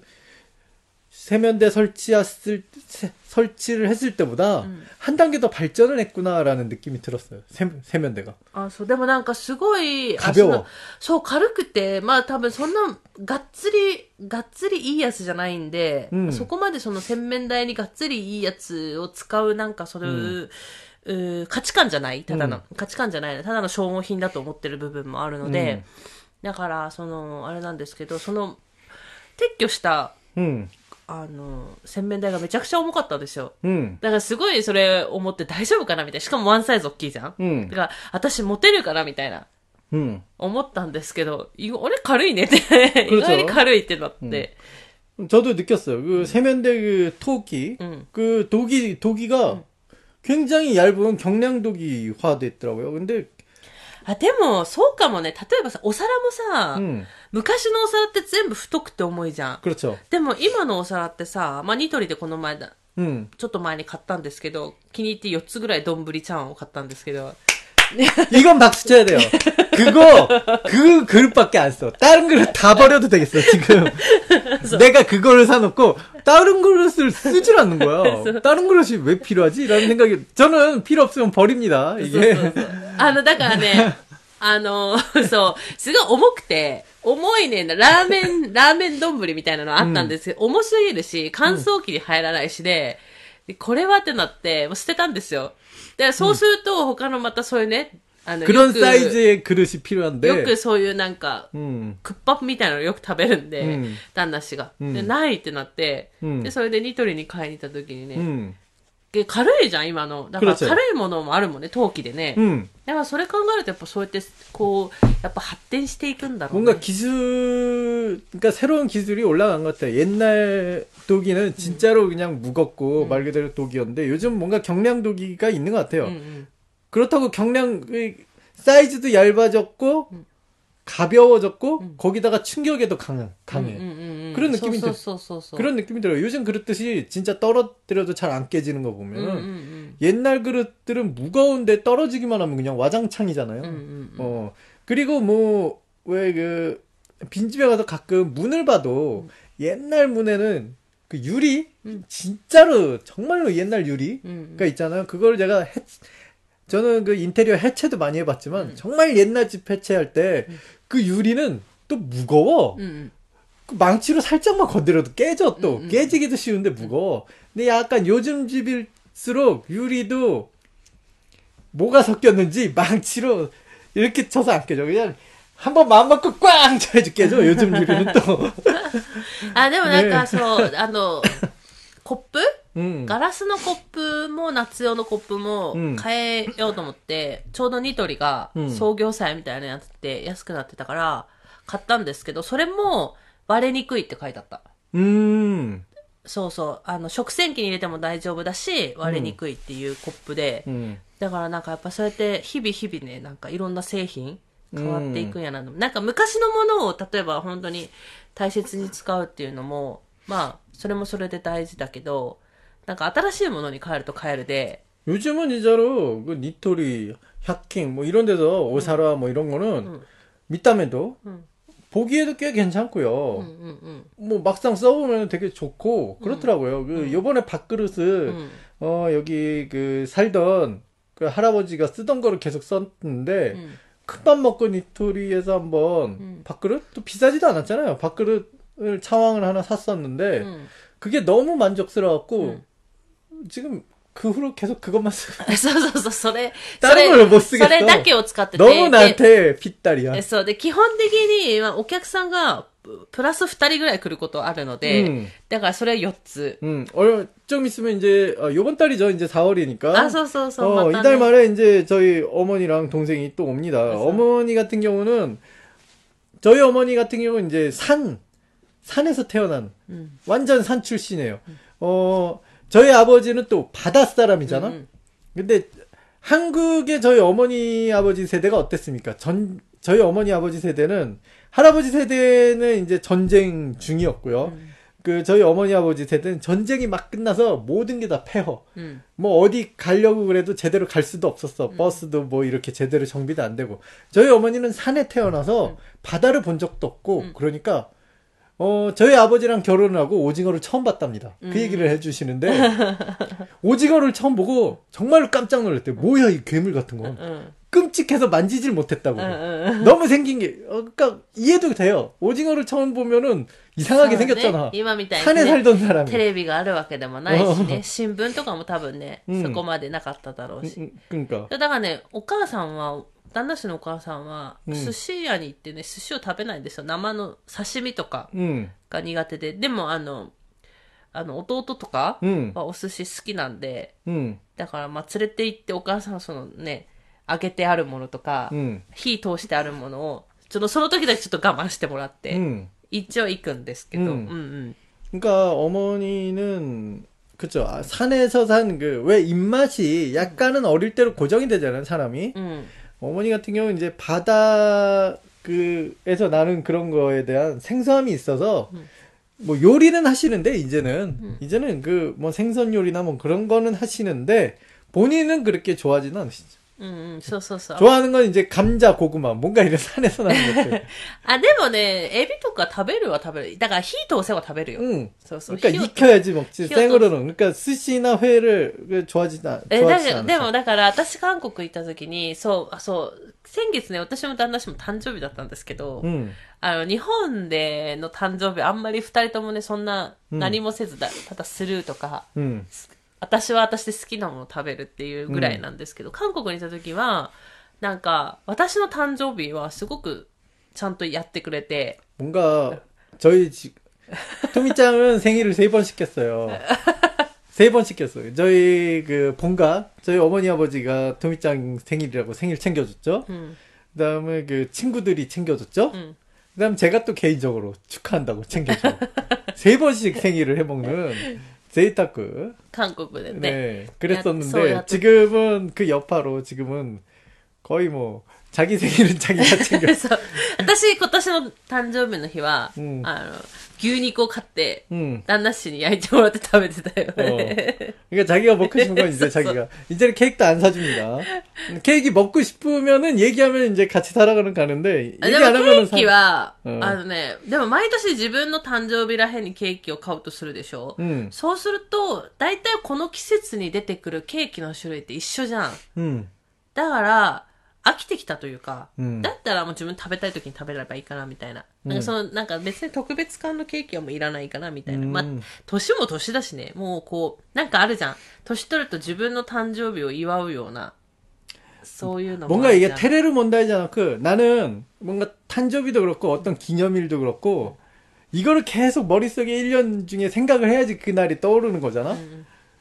세면대 설치했을 설치를 했을 때보다 음. 한 단계 더 발전을 했구나라는 느낌이 들었어요. 세, 세면대가. 아,そう。でもなんかすごい 가벼워. そう、軽くて、まあ多分そんながっつりがっつりいいやつじゃないんで、うん、そこまでその洗面台にがっつりいいやつを使うなんかそれ、うんう価値観じゃないただの、うん、価値観じゃないただの消耗品だと思ってる部分もあるので、うん、だからそのあれなんですけど、その撤去した、うん、あの洗面台がめちゃくちゃ重かったんですよ、うん、だからすごいそれ思って大丈夫かなみたいな、しかもワンサイズ大きいじゃん、うん、だから私持てるかなみたいな、うん、思ったんですけど、俺軽いねって意外に軽いってなって、 うん、저도 느꼈어요. 그 세면대 그 토기, 음. 그 독이 독이가 음. 굉장히 얇은 경량도기화돼 있더라고요. 근데 あ、でも、そうかもね。例えばさ、お皿もさ、うん、昔のお皿って全部太くて重いじゃん。 그렇죠。 でも今のお皿ってさ、まあ、ニトリでこの前だ、うん、ちょっと前に買ったんですけど、気に入ってよっつぐらい丼茶碗を買ったんですけど。 이건 박수 쳐야 돼요. 그거, 그 그릇밖에 안 써. 다른 그릇 다 버려도 되겠어, 지금. 내가 그거를 사놓고, 다른 그릇을 쓰질 않는 거야. 다른 그릇이 왜 필요하지? 라는 생각이, 저는 필요 없으면 버립니다, 이게. あの、だからね、あの、そう、すごい重くて、重いね、ラーメン、ラーメン丼みたいなのあったんですけど、うん、重すぎるし、乾燥機に入らないしで、でこれはってなって、もう捨てたんですよ。で、そうすると、他のまたそういうね、あの、 그런 사이즈의 그릇이 필요한데. よくそういうなんか、うん、クッパみたいなのよく食べるんで、うん、旦那氏が、うん。で、ないってなって、うん、で、それでニトリに買いに行った時にね、うん、 軽いじゃん、今の。だから軽いものもあるもんね、陶器でね。うん。だからそれ考えるとやっぱそうやって、こう、やっぱ発展していくんだろうね。 뭔가 기술, 그러니까 새로운 기술이 올라간 것 같아요. 옛날 도기는 진짜로 그냥 무겁고 음. 말 그대로 도기였는데 요즘 뭔가 경량 도기가 있는 것 같아요. 음, 음. 그렇다고 경량, 사이즈도 얇아졌고, 음. 가벼워졌고 음. 거기다가 충격에도 강한, 강해. 음, 음, 음, 음. 그런 느낌이 들어요. 그런 느낌이 들어요. 요즘 그릇듯이 진짜 떨어뜨려도 잘 안 깨지는 거 보면은 음, 음, 음. 옛날 그릇들은 무거운데 떨어지기만 하면 그냥 와장창이잖아요. 음, 음, 음. 어 그리고 뭐 왜 그 빈집에 가서 가끔 문을 봐도 음. 옛날 문에는 그 유리 음. 진짜로 정말로 옛날 유리가 음, 음. 있잖아요. 그걸 제가 해, 저는 그 인테리어 해체도 많이 해봤지만 음. 정말 옛날 집 해체할 때 그 음. 유리는 또 무거워. 음. 그 망치로 살짝만 건드려도 깨져 또. 음. 깨지기도 쉬운데 무거워. 근데 약간 요즘 집일수록 유리도 뭐가 섞였는지 망치로 이렇게 쳐서 안 깨져. 그냥 한번 마음 먹고 꽝 쳐야지 깨져. 요즘 유리는 또. 아, でもなんかそう、あの、コップうん、ガラスのコップも夏用のコップも変えようと思って、うん、ちょうどニトリが創業祭みたいなのやってて安くなってたから買ったんですけど、それも割れにくいって書いてあった。うーん。そうそう。あの、食洗機に入れても大丈夫だし、割れにくいっていうコップで、うん、だからなんかやっぱそうやって日々日々ね、なんかいろんな製品変わっていくんやな。うん、なんか昔のものを例えば本当に大切に使うっていうのも、まあ、それもそれで大事だけど、なんか新しいものに変えると変えるで。 요즘은 진짜로 그 니토리, 햅킹 뭐 이런 데서 옷 사라 뭐 이런 거는 응. 밑담에도 응. 보기에도 꽤 괜찮고요. 응, 응, 응. 뭐 막상 써보면 되게 좋고 그렇더라고요. 응. 그 요번에 밥그릇을 응. 어 여기 그 살던 그 할아버지가 쓰던 거를 계속 썼는데 응. 큰밥 먹고 니토리에서 한번 응. 밥그릇 또 비싸지도 않았잖아요. 밥그릇을 차왕을 하나 샀었는데 응. 그게 너무 만족스러웠고 응. 지금 그 후로 계속 그것만 쓰고. そうそうそう、それ、 それ、それだけを使ってて。 너무 나한테 핏다리야. そうで、基本的に、まあ、お客さんがプラス二人ぐらい来ることあるので、うん、だからそれよっつ。 음, 얼, 좀 있으면 이제, 아, 요번 달이죠. 이제 사월이니까. 아, そうそうそう。 어, 이달 말에 이제 저희 어머니랑 동생이 또 옵니다. 그래서. 어머니 같은 경우는, 저희 어머니 같은 경우는 이제 산, 산에서 태어난, 음. 완전 산 출신이에요. 음. 어, 저희 아버지는 또 바닷사람이잖아? 음. 근데 한국의 저희 어머니 아버지 세대가 어땠습니까? 전, 저희 어머니 아버지 세대는, 할아버지 세대는 이제 전쟁 중이었고요. 음. 그, 저희 어머니 아버지 세대는 전쟁이 막 끝나서 모든 게 다 폐허. 음. 뭐 어디 가려고 그래도 제대로 갈 수도 없었어. 음. 버스도 뭐 이렇게 제대로 정비도 안 되고. 저희 어머니는 산에 태어나서 음. 바다를 본 적도 없고, 음. 그러니까, 어, 저희 아버지랑 결혼을 하고 오징어를 처음 봤답니다. 음. 그 얘기를 해주시는데, 오징어를 처음 보고 정말로 깜짝 놀랐대요. 뭐야, 이 괴물 같은 거. 음. 끔찍해서 만지질 못했다고. 음. 너무 생긴 게, 어, 그러니까 이해도 돼요. 오징어를 처음 보면은 이상하게 생겼잖아. 산에 살던 사람이. テレビがあるわけでもないしね。新聞とかも多分ね、そこまでなかっただろうし。 그러니까. だからね、お母さんは、旦那氏のお母さんは寿司屋に行ってね、寿司を食べないんですよ。生の刺身とかが苦手で、うん、でもあのあの弟とかはお寿司好きなんで、うん、だからまあ連れて行ってお母さんそのね揚げてあるものとか、うん、火通してあるものをちょっとその時だけちょっと我慢してもらって、うん、一応行くんですけど、うんうん、 그러니까 어머니는 그쵸. 아, 산에서 산 그 왜 입맛이 약간은 어릴 때로 고정이 되잖아요, 사람이. 음. 어머니 같은 경우는 이제 바다 그에서 나는 그런 거에 대한 생소함이 있어서 음. 뭐 요리는 하시는데 이제는 음. 이제는 그 뭐 생선 요리나 뭐 그런 거는 하시는데 본인은 그렇게 좋아하지는 않으시죠. 음, 음, 좋아하는 건 이제 감자, 고구마, 뭔가 이런 산에서 나는 것들. 아, でもね、エビとか食べるは食べる。だから火通せば食べるよ。 응. 그러니까 익혀야지 먹지. 생으로는. 그러니까 스시나 회를 좋아하지 않아. え、だけど、でもだから私韓国行った時に、そう、そう、先月ね、私も旦那氏も誕生日だったんですけど、うん、あの、日本での誕生日あんまり二人ともね、そんな何もせずだ、ただスルーとか、うん、私は私で好きなものを食べるっていうぐらいなんですけど、うん、韓国にいた時は、なんか、私の誕生日はすごくちゃんとやってくれて。 뭔가、저희、토미짱은 생일을 세 번 시켰어요. 세 번 시켰어요. 저희 그 본가, 저희 어머니 아버지가 토미짱 생일이라고 생일 챙겨줬죠. 음. 그 다음에 그 친구들이 챙겨줬죠. 음. 그 다음 제가 또 개인적으로 축하한다고 챙겨줘. 세 번씩 생일을 해먹는 제이타크. 한국에. 네. 그랬었는데, 지금은 그 여파로 지금은 거의 뭐, 자기 생일은 자기가 챙겼어. 私、今年の誕生日の日は、うん、あの、牛肉を買って、うん、旦那氏に焼いてもらって食べてたよね。 어. 그러니까 자기가 먹고 싶은 건 이제 자기가. 이제는 케이크도 안 사줍니다. 케이크 먹고 싶으면은 얘기하면 이제 같이 살아가는 가는데, 얘기 안 하면은 사. ケーキは、어. あのね、でも毎年自分の誕生日らへんにケーキを買うとするでしょ、うん、そうすると、だいたいこの季節に出てくるケーキの種類って一緒じゃん。うん、だから、飽きてきたというか、うん、だったらもう自分食べたい時に食べればいいかなみたいな。うん、なんかその、なんか別に特別感のケーキはもういらないかなみたいな。うん、まあ、年も年だしね、もうこう、なんかあるじゃん。年取ると自分の誕生日を祝うような、そういうのも。 뭔가 이게 테레르 문제지 않고 나는 뭔가 탄저비도 그렇고 어떤 기념일도 그렇고 이거를 계속 머릿속에 일 년 중에 생각을 해야지 그날이 떠오르는 거잖아. 음.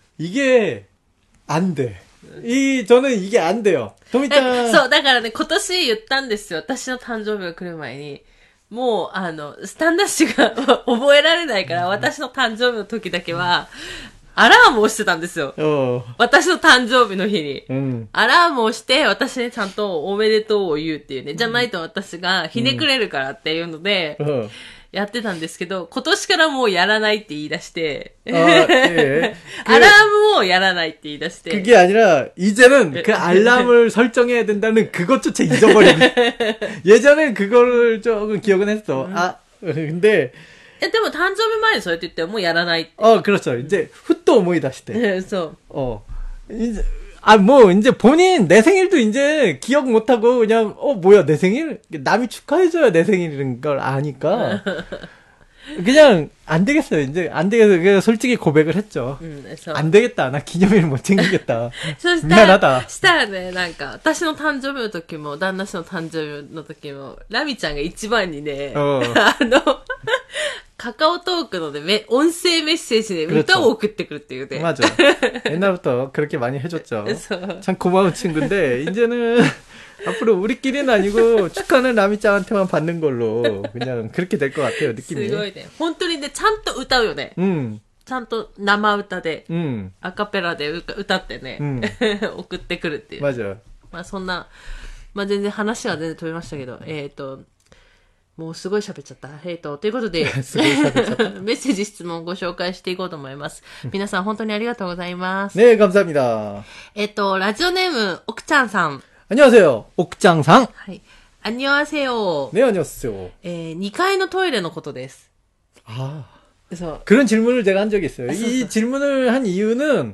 이게 안 돼. 이, 저는 이게 안 돼요. 토미짱. そう、だからね、今年言ったんですよ。私の誕生日が来る前に。もう、あの、スタンダッシュが覚えられないから、私の誕生日の時だけは、アラームをしてたんですよ。私の誕生日の日に。うん、アラームをして、私にちゃんとおめでとうを言うっていうね。じゃないと私がひねくれるからっていうので、うんうんやってたんですけど、今年からもうやらないって言い出して、あ、예. アラームをやらないって言い出して。 그게 아니라 이제는 그 알람을 설정해야 된다는 그것조차 잊어버리고. 예전엔 그거를 조금 기억은 했어. 음. 아, 근데 え、でも誕生日前にそうやって言ってもうやらないって。 어, 그렇죠. 이제 훗또 오모이다시대. 그래서 어. 이제 아, 뭐, 이제 본인, 내 생일도 이제 기억 못하고 그냥, 어, 뭐야, 내 생일? 남이 축하해줘야 내 생일인 걸 아니까. 그냥, 안 되겠어요. 이제, 안 되겠어요. 그래서 솔직히 고백을 했죠. 음, 안 되겠다. 나 기념일 못 챙기겠다. 미안하다. したらね、なんか、私の誕生日の時も、旦那氏の誕生日の時も、ラミちゃんが一番にね、あの、カカオトークのね、音声メッセージで歌を送ってくるっていうね。 맞아. 옛날부터 그렇게 많이 해줬죠. 참 고마운 친구인데, 이제는 앞으로 우리끼리는 아니고 축하는 라미짱한테만 받는 걸로 그냥 그렇게 될 것 같아요, 느낌이. すごいね。本当にね、ちゃんと歌うよね。うん。ちゃんと生歌で、うん、アカペラで歌ってね、うん、送ってくるっていう。 맞아. まあそんな、まあ全然話は全然飛びましたけど、えっと、もうすごい喋っちゃった。えっと、ということで、メッセージ質問をご紹介していこうと思います。皆さん本当にありがとうございます。 ね、감사합니다。 えっと、ラジオネーム、奥ちゃんさん。 안녕하세요。奥ちゃんさん。 はい。안녕하세요。 ね、안녕하세요。 えー、にかいのトイレのことです。 ああ。그래서 그런 질문을 제가 한 적이 있어요. 이 질문을 한 이유는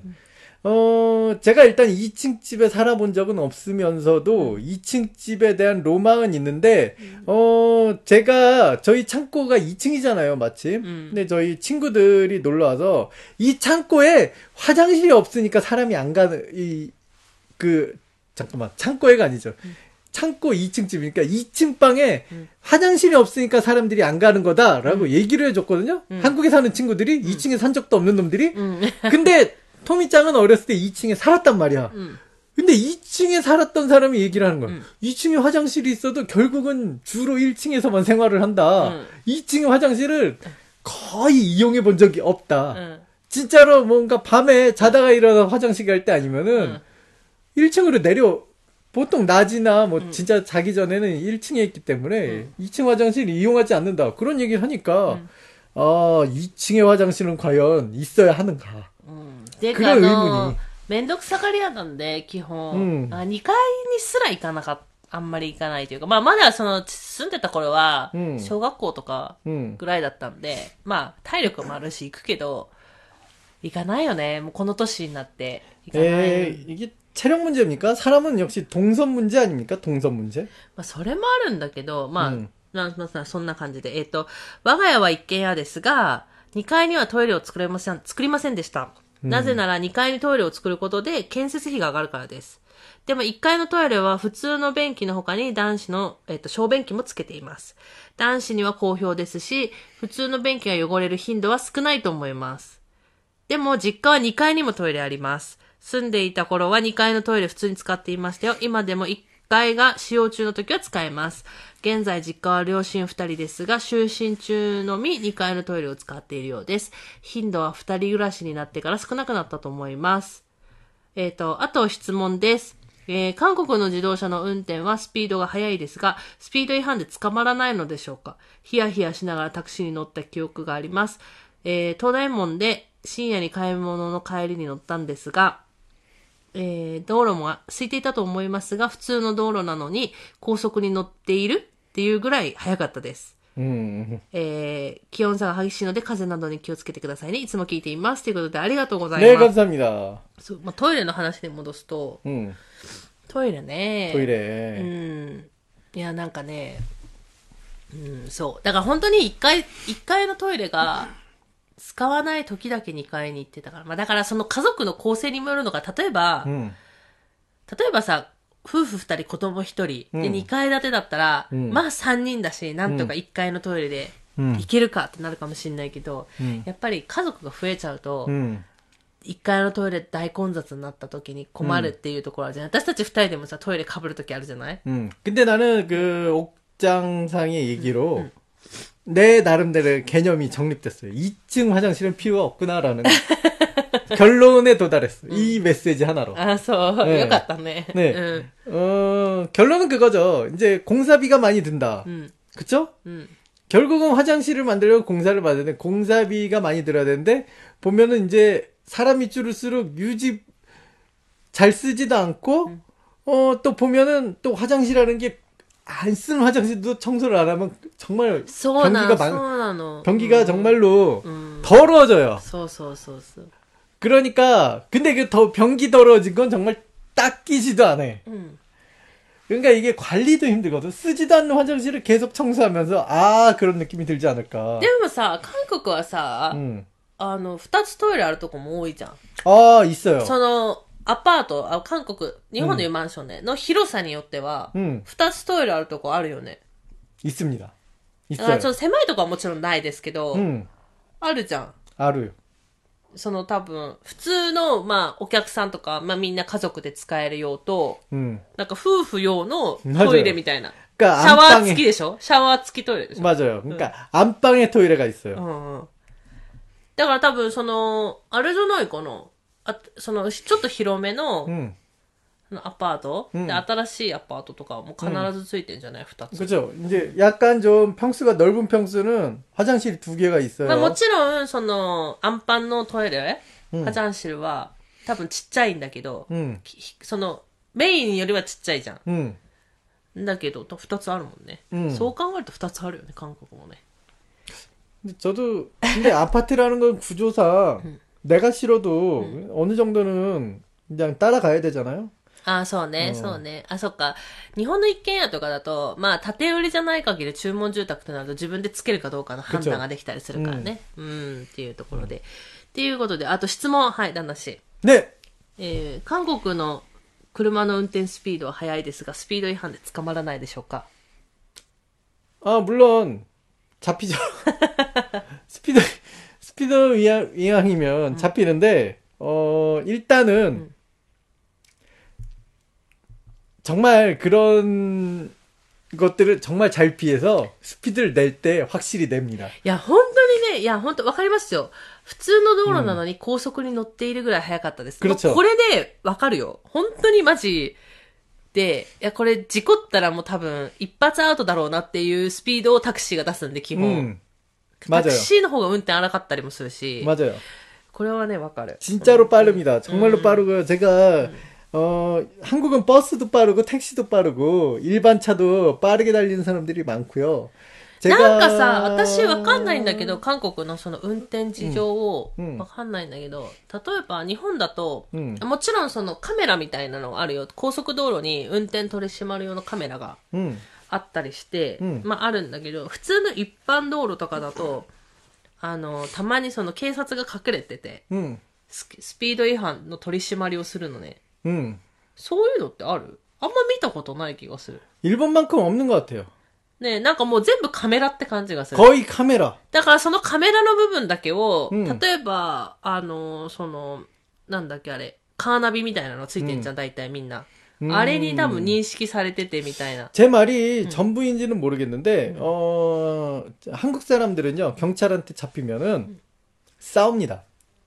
어, 제가 일단 이 층 집에 살아본 적은 없으면서도 음. 이 층 집에 대한 로망은 있는데, 음. 어, 제가, 저희 창고가 이 층이잖아요, 마침. 음. 근데 저희 친구들이 놀러와서, 이 창고에 화장실이 없으니까 사람이 안 가는, 이, 그, 잠깐만, 창고에가 아니죠. 음. 창고 이 층 집이니까 이 층 방에 음. 화장실이 없으니까 사람들이 안 가는 거다라고 음. 얘기를 해줬거든요. 음. 한국에 사는 친구들이 음. 이 층에 산 적도 없는 놈들이. 음. 근데, 토미짱은 어렸을 때 이 층에 살았단 말이야. 음. 근데 이 층에 살았던 사람이 얘기를 하는 거야. 음. 이 층에 화장실이 있어도 결국은 주로 일 층에서만 생활을 한다. 음. 이 층의 화장실을 거의 이용해 본 적이 없다. 음. 진짜로 뭔가 밤에 자다가 일어나 화장실 갈 때 아니면은 음. 일 층으로 내려, 보통 낮이나 뭐 음. 진짜 자기 전에는 일 층에 있기 때문에 음. 이 층 화장실 이용하지 않는다. 그런 얘기를 하니까, 음. 아, 이 층의 화장실은 과연 있어야 하는가. ていうか、あの、めんどくさがり屋なんで、基本、うん、にかいにすら行かなかった、あんまり行かないというか、まあ、まだその、住んでた頃は、小学校とかぐらいだったんで、うん、まあ、体力もあるし行くけど、行かないよね。もうこの年になって、行かない。 えー、이게 체력 문제입니까? 사람은 역시 동선 문제 아닙니까? 동선 문제? まあ、それもあるんだけど、まあ、うん、なんかそんな感じで、えっと、我が家は一軒家ですが、にかいにはトイレを作れません、作りませんでした。なぜならにかいにトイレを作ることで建設費が上がるからです。でもいっかいのトイレは普通の便器の他に男子の、えっと、小便器もつけています。男子には好評ですし、普通の便器が汚れる頻度は少ないと思います。 でも実家はにかいにもトイレあります。住んでいた頃はにかいのトイレ普通に使っていましたよ。今でもいっかいが使用中の時は使えます。現在実家は両親ふたりですが、就寝中のみにかいのトイレを使っているようです。頻度はふたり暮らしになってから少なくなったと思います。えっと、あと質問です。えー、韓国の自動車の運転はスピードが速いですが、スピード違反で捕まらないのでしょうか。ヒヤヒヤしながらタクシーに乗った記憶があります。えー、東大門で深夜に買い物の帰りに乗ったんですが、えー、道路も空いていたと思いますが、普通の道路なのに高速に乗っているっていうぐらい速かったです。うん、えー、気温差が激しいので風邪などに気をつけてくださいね。いつも聞いています。ということでありがとうございます。 ね、감사합니다。 そう、まあ、トイレの話に戻すと、うん、トイレね。 トイレ。 うん。いや、なんかね、うん、そう。だから本当に一回、一回のトイレが、使わない時だけにかいに行ってたから。まあだからその家族の構成にもよるのが、例えば、うん、例えばさ、夫婦二人子供一人、うん、でにかい建てだったら、うん、まあさんにんだし、なんとかいっかいのトイレで行けるかってなるかもしれないけど、うん、やっぱり家族が増えちゃうと、うん、いっかいのトイレ大混雑になった時に困るっていうところあるじゃない、私たち二人でもさ、トイレ被る時あるじゃないうん。 근데 나는 그 옥장상의 얘기로、うん내 나름대로 개념이 정립됐어요. 이 층 화장실은 필요가 없구나라는 결론에 도달했어. 음. 이 메시지 하나로. 아, 소. 네. よかったね. 네. 음. 어, 결론은 그거죠. 이제 공사비가 많이 든다. 음. 그쵸? 음. 결국은 화장실을 만들려고 공사를 받아야 돼. 공사비가 많이 들어야 되는데 보면은 이제 사람이 줄을수록 유지 잘 쓰지도 않고 음. 어, 또 보면은 또 화장실이라는 게 안 쓰는 화장실도 청소를 안 하면 정말 변기가 많, 변기가 음. 정말로 음. 더러워져요. 소소소소. 그러니까 근데 그 더 변기 더러워진 건 정말 닦이지도 않아. 음. 그러니까 이게 관리도 힘들거든. 쓰지도 않는 화장실을 계속 청소하면서 아 그런 느낌이 들지 않을까. でもさ、韓国はさ、あのふたつトイレあるとこも多いじゃん。 あ、있어요。 そのアパート、あ、韓国、日本でいうマンションね、の広さによっては、二つトイレあるとこあるよね。 있습니다。 あ、ちょっと狭いとこはもちろんないですけど、うん、あるじゃん。 あるよ。 その多分、普通の、まあ、お客さんとか、まあみんな家族で使える用と、うん、なんか夫婦用のトイレみたいな。シャワー付きでしょ？シャワー付きトイレでしょ？ 맞아요。 그러니까、うん、안방에トイレが 있어요。 うんうん。だから多分、その、あれじゃないかな。あ、その、ちょっと広めの、うん、アパート、うん、で、新しいアパートとかも必ずついてんじゃない？二つ。 그죠。이제 약간 좀 평수가 넓은 평수는 화장실이 두 개가 있어요。 まあもちろん、その、アンパンのトイレ、うん、화장실は多分ちっちゃいんだけど、うん、その、メインよりはちっちゃいじゃん。うん、だけど、二つあるもんね。うん、そう考えると二つあるよね、韓国もね。 저도, 근데 아파트라는 건 구조상, 음. 내가 싫어도 음. 어느 정도는 그냥 따라가야 되잖아요. あ、そうね、そうね。あ、そっか。日本の一軒家とかだと、まあ、建て売りじゃない限り注文住宅となると自分でつけるかどうかの判断ができたりするからね。うん、うん、っていうところで。っていうことで、あと質問、はい、旦那氏。 ね。 えー、韓国の車の運転スピードは速いですが、スピード違反で捕まらないでしょうか？ 아, 물론, 잡히죠. 스피드, 스피드 위항, 위항이면 음. 잡히는데, 어, 일단은, 음. 정말 그런 것들을 정말 잘 피해서 스피드를 낼 때 확실히 냅니다. 야, 本当にね、いや、本当わかりますよ。普通の道路なのに高速に乗っているぐらい速かったです。 그렇죠。 これでわかるよ。本当にマジで、いや、これ事故ったらもう多分一発アウトだろうなっていうスピードをタクシーが出すんで、基本。うん、タクシーの方が運転荒かったりもするし。 맞아요。 これはね、わかる。 진짜로 빠릅니다. 정말로 음. 빠르고요. 제가 어, 한국은 버스도 빠르고 택시도 빠르고 일반 차도 빠르게 달리는 사람들이 많고요. なんかさ、私わかんないんだけど、韓国のその運転事情をわかんないんだけど、例えば日本だと、うん、もちろんそのカメラみたいなのがあるよ。高速道路に運転取り締まる用のカメラがあったりして、うん、まああるんだけど、普通の一般道路とかだと、あの、たまにその警察が隠れてて、うん、ス, スピード違反の取り締まりをするのね。うん、そういうのってある？あんま見たことない気がする。 일본만큼 없는 것 같아요. ね、なんかもう全部カメラって感じがする。 거의カメラ。 だからそのカメラの部分だけを、 うん、 例えば、あの、その、なんだっけあれ、カーナビみたいなのついてんじゃん、うん、大体みんな。あれに多分認識されててみたいな。 제 말이 전부인지는 모르겠는데, 어, 한국 사람들은요, 경찰한테 잡히면은 싸웁니다.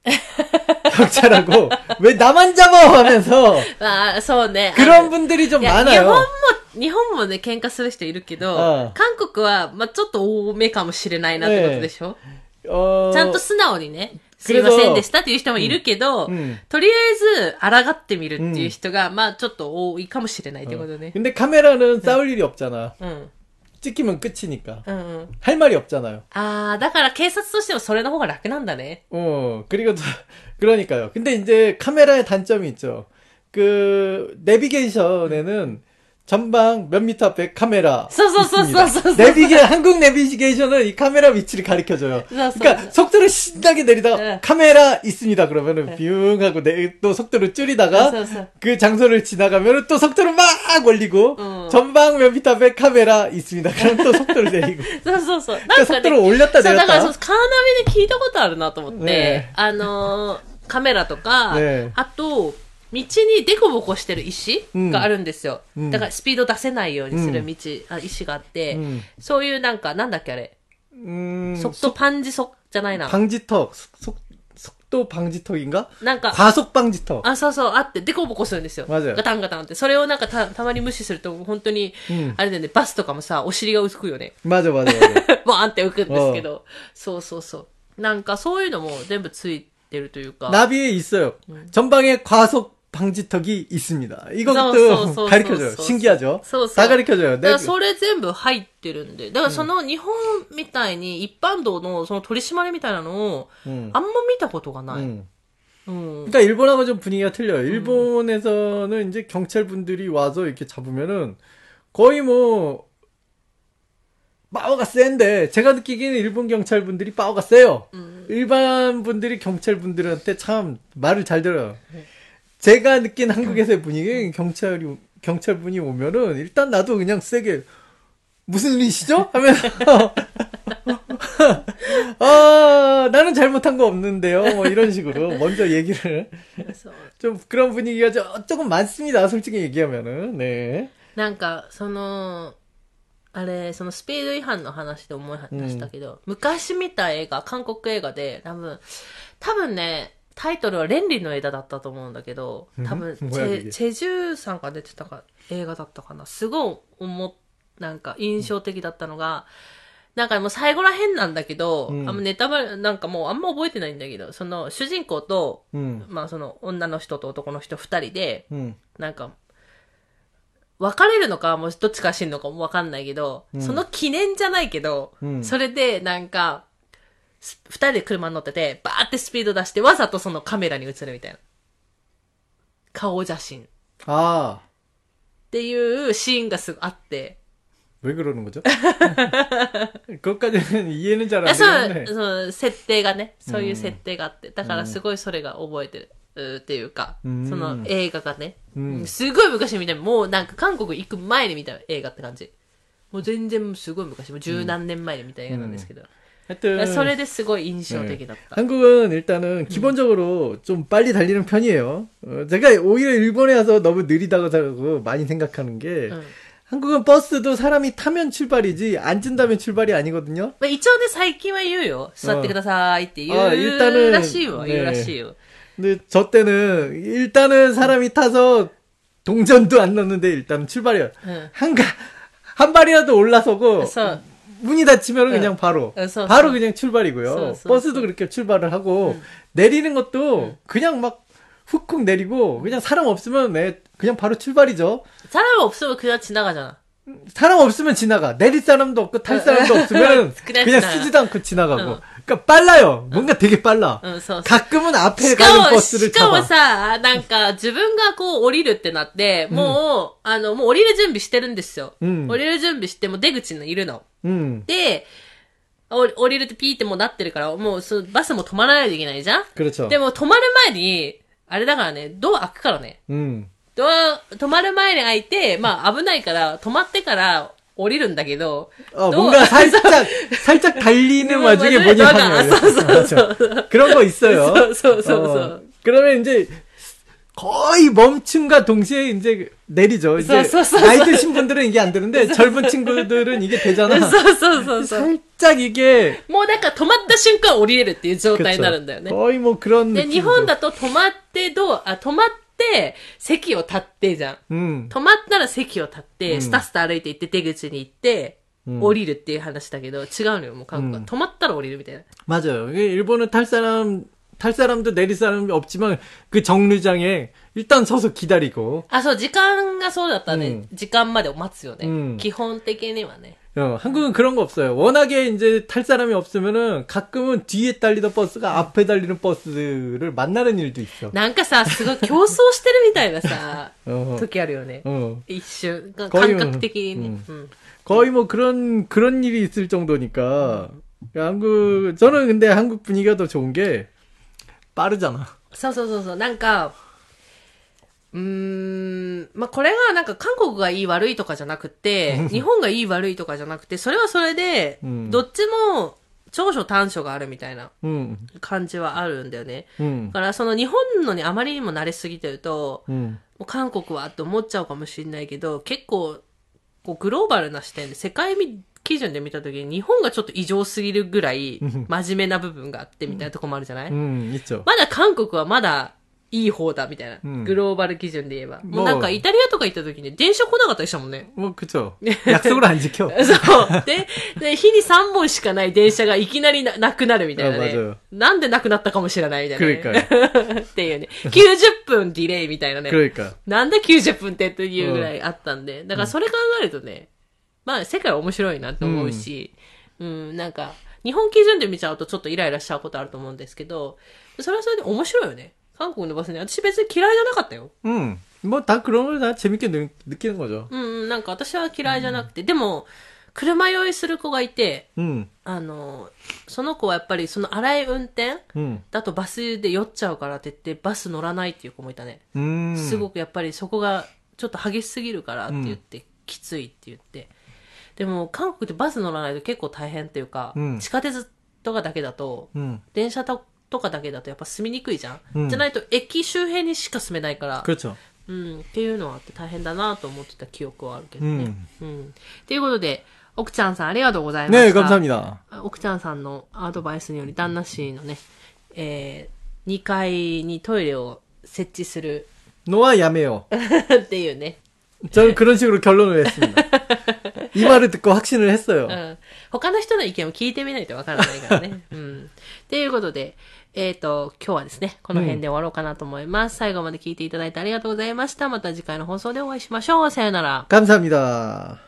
경찰하고, 왜 나만 잡아! 하면서. 아, そうね. 그런 분들이 좀 많아요. 日本も、日本もね、喧嘩する人いるけど、 ああ韓国は、まあ、ちょっと多めかもしれないなってことでしょ、 えー、 ちゃんと素直にね、すいませんでしたっていう人もいるけど、うんうん、とりあえず、抗ってみるっていう人が、うん、まあ、ちょっと多いかもしれないってことね。 근데 카메라는 싸울 일이 없잖아. 응. 찍히면 끝이니까. 응, 응. 할 말이 없잖아요. 아, だから警察としてもそれの方が楽なんだね. 어, 그리고, 그러니까요. 근데 이제 카메라의 단점이 있죠. 그, 내비게이션에는 전방 몇 미터 앞에 카메라 있습니다. 내비게 한국 내비게이션은 이 카메라 위치를 가리켜줘요. 그러니까 속도를 신나게 내리다가 네. 카메라 있습니다. 그러면은 네. 뷰 하고 내, 또 속도를 줄이다가 그 장소를 지나가면은 또 속도를 막 올리고 어. 전방 몇 미터 앞에 카메라 있습니다. 그럼 또 속도를 내리고. そうそうそう。 그러니까 속도를 올렸다 내렸다. だからカーナビで聞いたことあるなと思って、ね、あのカメラとか、ね、あと道にデコボコしてる石があるんですよ、うん、だからスピード出せないようにする道、うん、あ石があって、うん、そういうなんかなんだっけあれ、속도 방지턱じゃないな、 방지턱 속도 방지턱인가? なんか 과속 방지턱 あ、そうそうあってデコボコするんですよ。 맞아요。 ガタンガタンってそれをなんか た, たまに無視すると本当に、うん、あれだよね、バスとかもさお尻が浮くよね。 맞아 맞아 맞아。 バーンって浮くんですけど、そうそうそうなんかそういうのも全部ついてるというか。 나비에 있어요。 음. 전방에 과속 방지턱이 있습니다. 이것도 가르쳐줘요. 신기하죠? 다 가르쳐줘요. だからそれ全部入ってるんで。だからその日本みたいに一般道のその取り締まりみたいなのをあんま見たことがない。 음. 음. 그러니까 일본하고 좀 분위기가 틀려요. 일본에서는 음. 이제 경찰분들이 와서 이렇게 잡으면은 거의 뭐 파워가 센데 제가 느끼기에는 일본 경찰분들이 파워가 세요. 음. 일반 분들이 경찰분들한테 참 말을 잘 들어요. 네. 제가 느낀 한국에서의 분위기, 경찰이, 경찰분이 오면은, 일단 나도 그냥 세게, 무슨 일이시죠? 하면서, 아, 나는 잘못한 거 없는데요. 뭐 이런 식으로, 먼저 얘기를. 좀 그런 분위기가 조금 많습니다. 솔직히 얘기하면은, 네. なんか、その、あれ、そのスピード違反の話で思い出したけど、うん、昔見た映画、韓国映画で、多分、多分ね、タイトルはレンリの枝だったと思うんだけど、多分、チェ、チェジュさんが出てたか、映画だったかな。すごい、思なんか印象的だったのが、なんかもう最後らへんなんだけど、うん、あんまネタバレ、なんかもうあんま覚えてないんだけど、その主人公と、うん、まあその女の人と男の人二人で、うん、なんか、別れるのか、もうどっちか死ぬのかもわかんないけど、うん、その記念じゃないけど、うん、それでなんか、二人で車に乗ってて、バーってスピード出して、わざとそのカメラに映るみたいな。顔写真。 ああ。 っていうシーンがすぐあって。 왜 그러는 거죠? 그것까지는 이해는 잘 안 되는데. そう、そう、設定がね、そういう設定があって。だからすごいそれが覚えてる。っていうか、その映画がね、すごい昔見た、もうなんか韓国行く前に見た映画って感じ。もう全然すごい昔、もう十何年前に見た映画なんですけど。 하여튼 それですごい印象的だった. 한국은 일단은 기본적으로 음. 좀 빨리 달리는 편이에요. 어, 제가 오히려 일본에 와서 너무 느리다고 많이 생각하는 게 음. 한국은 버스도 사람이 타면 출발이지 앉은다면 출발이 아니거든요. 一応ね最近は言うよ. 座ってくださいって言うらしいよ. 言うらしいよ. 근데 저 때는 일단은 사람이 타서 동전도 안 넣는데 일단은 출발이에요. 음. 한, 한 발이라도 올라서고 그래서 문이 닫히면 네. 그냥 바로 네, 서, 바로 서. 그냥 출발이고요. 서, 서, 버스도 서. 그렇게 출발을 하고 음. 내리는 것도 음. 그냥 막 훅훅 내리고 그냥 사람 없으면 네, 그냥 바로 출발이죠. 사람 없으면 그냥 지나가잖아. 사람 없으면 지나가. 내릴 사람도 없고 탈 사람도 없으면 그냥, 그냥 쓰지도 않고 지나가고. 어. 그러니까 빨라요. 뭔가 되게 빨라. 어, 서, 서. 가끔은 앞에 가는 버스를 잡아. しかもさ、なんか自分がこう降りるってなって、もう、あの、もう降りる準備してるんですよ。降りる準備しても出口にいるの。で、降りるってピーってもうなってるから、もうそのバスも止まらないといけないじゃん。でも止まる前に、あれだからね、ドア開くからね。ドア、止まる前に開いて、まあ危ないから、止まってから降りるんだけど。 어, 뭔가 살짝 살짝 달리는 와중에 뭐니 하면 그런 거 있어요. 어, 그러면 이제 거의 멈춤과 동시에 이제 내리죠. 이제 나이 드신 분들은 이게 안 되는데 젊은 친구들은 이게 되잖아. 살짝 이게 もうなんか止まった瞬間降りれるっていう状態になるんだよね。 거의 뭐 그런 で、日本だと止まってどう、あ、止まって席を立ってじゃん。 음. 止まったら席を立って、 うん、 スタスタ歩いて行って出口に行って、うん、降りるっていう話だけど、違うのよ、もう韓国は。うん、止まったら降りるみたいな。 맞아요. 일본은 탈 사람 탈 사람도 내릴 사람이 없지만 그 정류장에 일단 서서 기다리고. 아, そう、時間がそうだったね。 음. 時間まで待つよね。 음. 基本的にはね。 어, 한국은 그런 거 없어요. 워낙에 이제 탈 사람이 없으면은 가끔은 뒤에 달리던 버스가 앞에 달리는 버스를 만나는 일도 있어. なんかさ、すごい競争してるみたいなさ、時あるよね。 어. 一瞬。感覚的にね。 음. 음. 거의 뭐 그런, 그런 일이 있을 정도니까. 한국, 저는 근데 한국 분위기가 더 좋은 게 빠르잖아. そうそうそうそう。なんか、うーん、まあ、これがなんか韓国がいい悪いとかじゃなくて、日本がいい悪いとかじゃなくて、それはそれで、どっちも長所短所があるみたいな感じはあるんだよね。うん、だからその日本のにあまりにも慣れすぎてると、うん、もう韓国はって思っちゃうかもしれないけど、結構こうグローバルな視点で世界基準で見たときに日本がちょっと異常すぎるぐらい真面目な部分があってみたいなとこもあるじゃない、うん、まだ韓国はまだいい方だみたいな、うん、グローバル基準で言えば、もうなんかイタリアとか行った時に電車来なかったりしたもんね。 もう그쵸。約束안 지켜。 そうでで日にさんぼんしかない電車がいきなり な, なくなるみたいなね。なんでなくなったかもしれないみたいな、ね。っていうね。きゅうじゅっぷんディレイみたいなね。なんできゅうじゅっぷんってっていうぐらいあったんで、だからそれ考えるとね、まあ世界面白いなと思うし、うん、うん、なんか日本基準で見ちゃうとちょっとイライラしちゃうことあると思うんですけど、それはそれで面白いよね。韓国のバスね、私別に嫌いじゃなかったよ。 うん。もう다 그런 걸 다 재밌게 느끼는 거죠。 うん、なんか私は嫌いじゃなくて、うん、でも車酔いする子がいて、うん、あのその子はやっぱりその荒い運転、うん、だとバスで酔っちゃうからって言ってバス乗らないっていう子もいたね。うん、すごくやっぱりそこがちょっと激しすぎるからって言って、うん、きついって言って。でも韓国でバス乗らないと結構大変っていうか、うん、地下鉄とかだけだと、うん、電車ととかだけだとやっぱ住みにくいじゃん、うん、じゃないと駅周辺にしか住めないから、うん、っていうのはあって大変だなと思ってた記憶はあるけどね。うん。うん、ということで、奥ちゃんさんありがとうございました。 ね、감사합니다。 奥ちゃんさんのアドバイスにより旦那氏のね、えー、にかいにトイレを設置するのはやめようっていうね。 저는 그런 식으로 결론을 했습니다. 이 말을 듣고 확신을 했어요. うん、他の人の意見を聞いてみないとわからないからね。うん。ということで、えっと、今日はですね、この辺で終わろうかなと思います。うん、最後まで聞いていただいてありがとうございました。また次回の放送でお会いしましょう。さよなら。 감사합니다。